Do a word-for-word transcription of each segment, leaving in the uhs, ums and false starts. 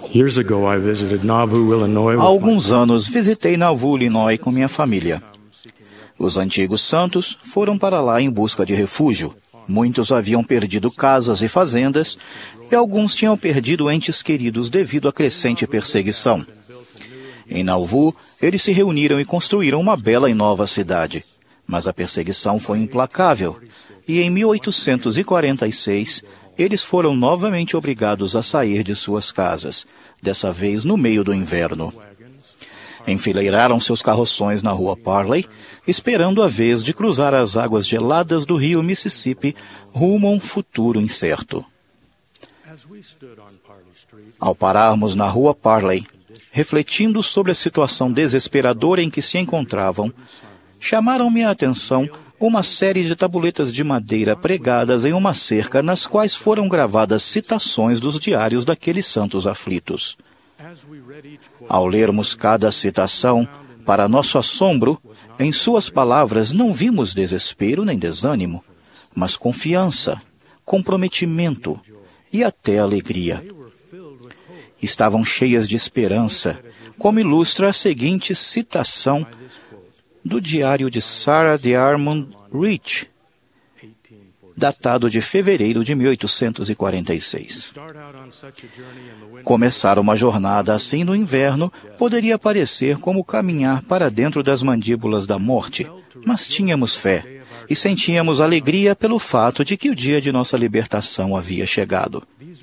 Years ago, I visited Nauvoo, Illinois. Há alguns anos visitei Nauvoo, Illinois com minha família. Os antigos santos foram para lá em busca de refúgio. Muitos haviam perdido casas e fazendas, e alguns tinham perdido entes queridos devido à crescente perseguição. Em Nauvoo, eles se reuniram e construíram uma bela e nova cidade. Mas a perseguição foi implacável, e em mil oitocentos e quarenta e seis, eles foram novamente obrigados a sair de suas casas, dessa vez no meio do inverno. Enfileiraram seus carroções na rua Parley, esperando a vez de cruzar as águas geladas do rio Mississippi rumo a um futuro incerto. Ao pararmos na rua Parley, refletindo sobre a situação desesperadora em que se encontravam, chamaram-me a atenção uma série de tabuletas de madeira pregadas em uma cerca nas quais foram gravadas citações dos diários daqueles santos aflitos. Ao lermos cada citação, para nosso assombro, em suas palavras não vimos desespero nem desânimo, mas confiança, comprometimento e até alegria. Estavam cheias de esperança, como ilustra a seguinte citação do diário de Sarah Diarmuid Rich, datado de fevereiro de mil oitocentos e quarenta e seis. Começar uma jornada assim no inverno poderia parecer como caminhar para dentro das mandíbulas da morte, mas tínhamos fé e sentíamos alegria pelo fato de que o dia de nossa libertação havia chegado.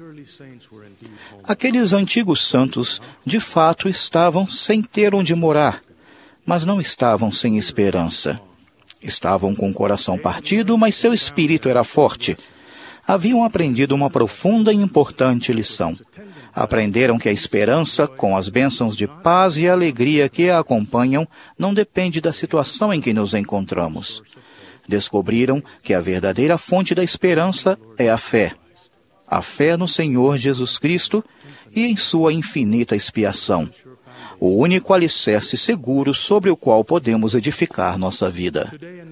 Aqueles antigos santos, de fato, estavam sem ter onde morar, mas não estavam sem esperança. Estavam com o coração partido, mas seu espírito era forte. Haviam aprendido uma profunda e importante lição. Aprenderam que a esperança, com as bênçãos de paz e alegria que a acompanham, não depende da situação em que nos encontramos. Descobriram que a verdadeira fonte da esperança é a fé. A fé no Senhor Jesus Cristo e em sua infinita expiação. O único alicerce seguro sobre o qual podemos edificar nossa vida.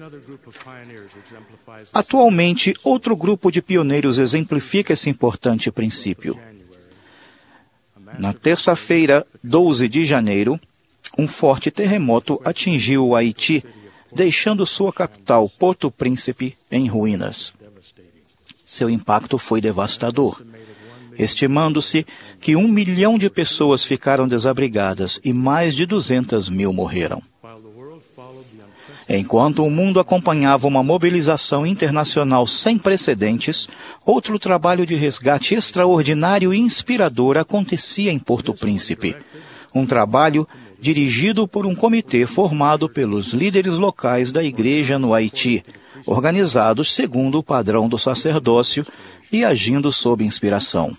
Atualmente, outro grupo de pioneiros exemplifica esse importante princípio. Na terça-feira, doze de janeiro, um forte terremoto atingiu o Haiti, deixando sua capital, Porto Príncipe, em ruínas. Seu impacto foi devastador, estimando-se que um milhão de pessoas ficaram desabrigadas e mais de duzentas mil morreram. Enquanto o mundo acompanhava uma mobilização internacional sem precedentes, outro trabalho de resgate extraordinário e inspirador acontecia em Porto Príncipe. Um trabalho dirigido por um comitê formado pelos líderes locais da igreja no Haiti, organizados segundo o padrão do sacerdócio e agindo sob inspiração.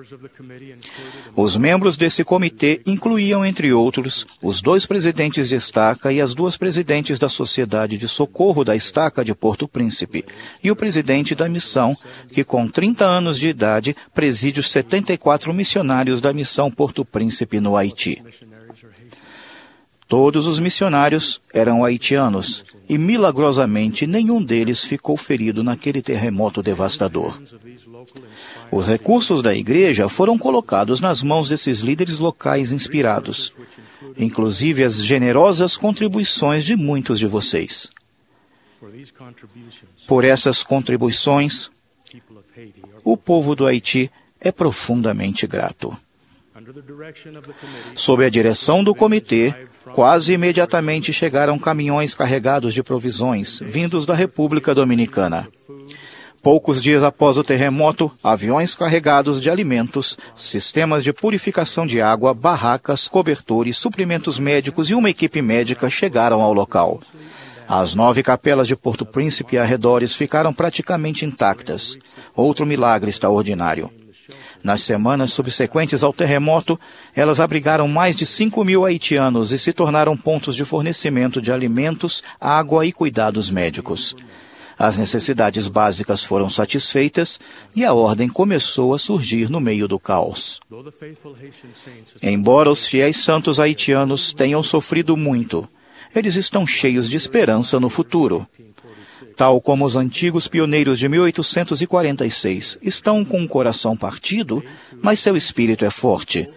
Os membros desse comitê incluíam, entre outros, os dois presidentes de estaca e as duas presidentes da Sociedade de Socorro da Estaca de Porto Príncipe, e o presidente da missão, que com trinta anos de idade preside os setenta e quatro missionários da missão Porto Príncipe no Haiti. Todos os missionários eram haitianos, e milagrosamente nenhum deles ficou ferido naquele terremoto devastador. Os recursos da igreja foram colocados nas mãos desses líderes locais inspirados, inclusive as generosas contribuições de muitos de vocês. Por essas contribuições, o povo do Haiti é profundamente grato. Sob a direção do comitê, quase imediatamente chegaram caminhões carregados de provisões, vindos da República Dominicana. Poucos dias após o terremoto, aviões carregados de alimentos, sistemas de purificação de água, barracas, cobertores, suprimentos médicos e uma equipe médica chegaram ao local. As nove capelas de Porto Príncipe e arredores ficaram praticamente intactas. Outro milagre extraordinário. Nas semanas subsequentes ao terremoto, elas abrigaram mais de cinco mil haitianos e se tornaram pontos de fornecimento de alimentos, água e cuidados médicos. As necessidades básicas foram satisfeitas e a ordem começou a surgir no meio do caos. Embora os fiéis santos haitianos tenham sofrido muito, eles estão cheios de esperança no futuro. Tal como os antigos pioneiros de mil oitocentos e quarenta e seis estão com o coração partido, mas seu espírito é forte.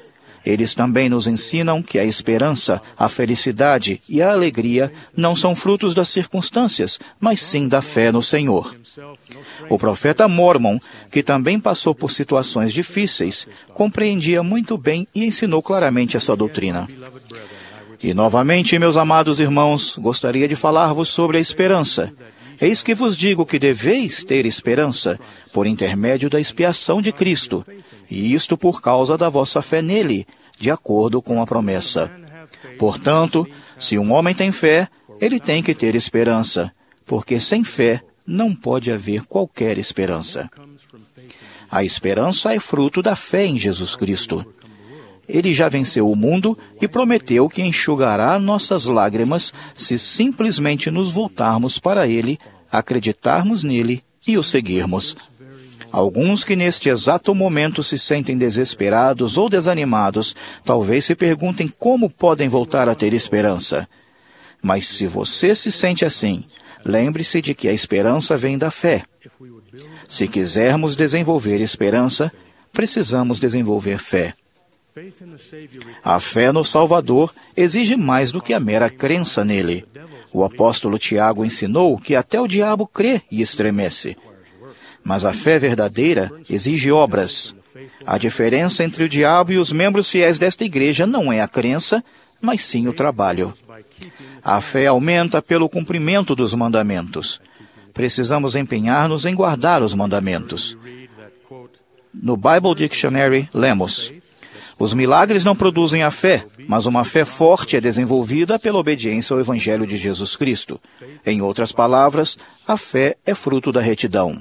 Eles também nos ensinam que a esperança, a felicidade e a alegria não são frutos das circunstâncias, mas sim da fé no Senhor. O profeta Mormon, que também passou por situações difíceis, compreendia muito bem e ensinou claramente essa doutrina. E novamente, meus amados irmãos, gostaria de falar-vos sobre a esperança. Eis que vos digo que deveis ter esperança por intermédio da expiação de Cristo, e isto por causa da vossa fé nele, de acordo com a promessa. Portanto, se um homem tem fé, ele tem que ter esperança, porque sem fé não pode haver qualquer esperança. A esperança é fruto da fé em Jesus Cristo. Ele já venceu o mundo e prometeu que enxugará nossas lágrimas se simplesmente nos voltarmos para Ele, acreditarmos nele e o seguirmos. Alguns que neste exato momento se sentem desesperados ou desanimados, talvez se perguntem como podem voltar a ter esperança. Mas se você se sente assim, lembre-se de que a esperança vem da fé. Se quisermos desenvolver esperança, precisamos desenvolver fé. A fé no Salvador exige mais do que a mera crença nele. O apóstolo Tiago ensinou que até o diabo crê e estremece. Mas a fé verdadeira exige obras. A diferença entre o diabo e os membros fiéis desta igreja não é a crença, mas sim o trabalho. A fé aumenta pelo cumprimento dos mandamentos. Precisamos empenhar-nos em guardar os mandamentos. No Bible Dictionary, lemos: os milagres não produzem a fé, mas uma fé forte é desenvolvida pela obediência ao Evangelho de Jesus Cristo. Em outras palavras, a fé é fruto da retidão.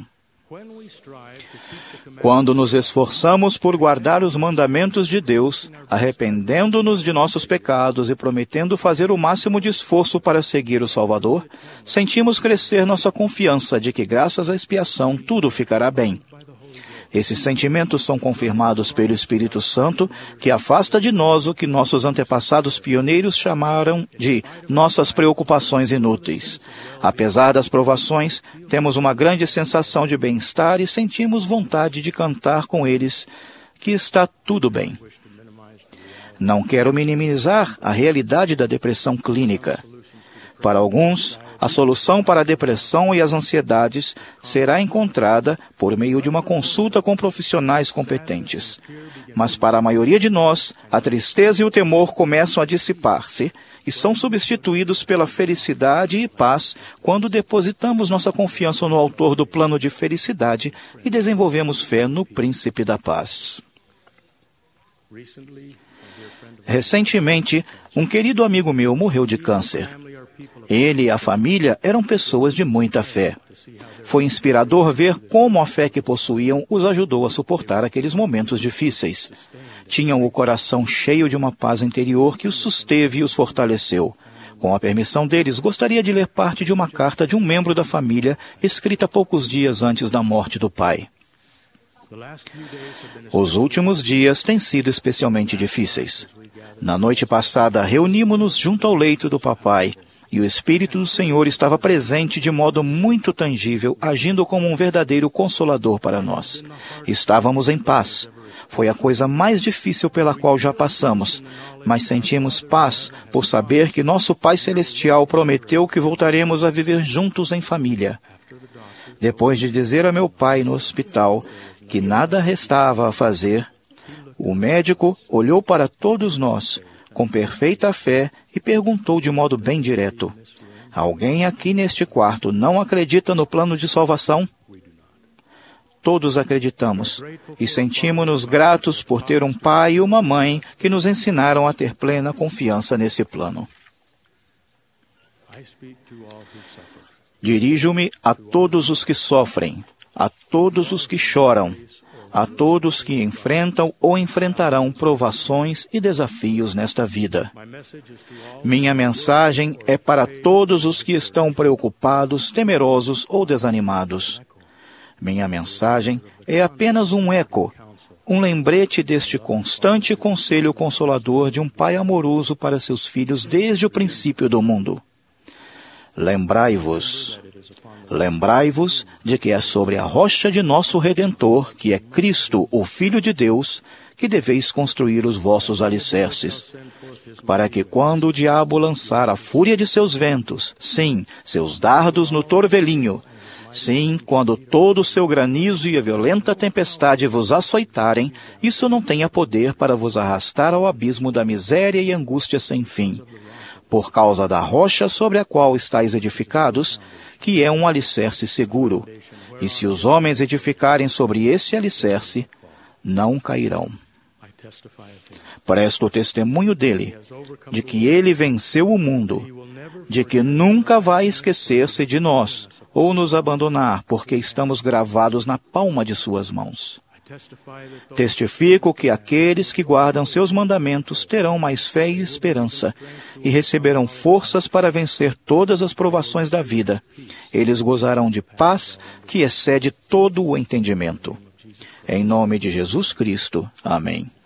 Quando nos esforçamos por guardar os mandamentos de Deus, arrependendo-nos de nossos pecados e prometendo fazer o máximo de esforço para seguir o Salvador, sentimos crescer nossa confiança de que, graças à expiação, tudo ficará bem. Esses sentimentos são confirmados pelo Espírito Santo, que afasta de nós o que nossos antepassados pioneiros chamaram de nossas preocupações inúteis. Apesar das provações, temos uma grande sensação de bem-estar e sentimos vontade de cantar com eles que está tudo bem. Não quero minimizar a realidade da depressão clínica. Para alguns, a solução para a depressão e as ansiedades será encontrada por meio de uma consulta com profissionais competentes. Mas para a maioria de nós, a tristeza e o temor começam a dissipar-se e são substituídos pela felicidade e paz quando depositamos nossa confiança no autor do plano de felicidade e desenvolvemos fé no príncipe da paz. Recentemente, um querido amigo meu morreu de câncer. Ele e a família eram pessoas de muita fé. Foi inspirador ver como a fé que possuíam os ajudou a suportar aqueles momentos difíceis. Tinham o coração cheio de uma paz interior que os susteve e os fortaleceu. Com a permissão deles, gostaria de ler parte de uma carta de um membro da família, escrita poucos dias antes da morte do pai. Os últimos dias têm sido especialmente difíceis. Na noite passada, reunimos-nos junto ao leito do papai, e o Espírito do Senhor estava presente de modo muito tangível, agindo como um verdadeiro consolador para nós. Estávamos em paz. Foi a coisa mais difícil pela qual já passamos, mas sentimos paz por saber que nosso Pai Celestial prometeu que voltaremos a viver juntos em família. Depois de dizer a meu pai no hospital que nada restava a fazer, o médico olhou para todos nós com perfeita fé e perguntou de modo bem direto: alguém aqui neste quarto não acredita no plano de salvação? Todos acreditamos e sentimos-nos gratos por ter um pai e uma mãe que nos ensinaram a ter plena confiança nesse plano. Dirijo-me a todos os que sofrem, a todos os que choram, a todos que enfrentam ou enfrentarão provações e desafios nesta vida. Minha mensagem é para todos os que estão preocupados, temerosos ou desanimados. Minha mensagem é apenas um eco, um lembrete deste constante conselho consolador de um pai amoroso para seus filhos desde o princípio do mundo. Lembrai-vos, lembrai-vos de que é sobre a rocha de nosso Redentor, que é Cristo, o Filho de Deus, que deveis construir os vossos alicerces, para que quando o diabo lançar a fúria de seus ventos, sim, seus dardos no torvelinho, sim, quando todo o seu granizo e a violenta tempestade vos açoitarem, isso não tenha poder para vos arrastar ao abismo da miséria e angústia sem fim, por causa da rocha sobre a qual estáis edificados, que é um alicerce seguro. E se os homens edificarem sobre esse alicerce, não cairão. Presto testemunho dele, de que ele venceu o mundo, de que nunca vai esquecer-se de nós, ou nos abandonar, porque estamos gravados na palma de suas mãos. Testifico que aqueles que guardam seus mandamentos terão mais fé e esperança, e receberão forças para vencer todas as provações da vida. Eles gozarão de paz que excede todo o entendimento. Em nome de Jesus Cristo. Amém.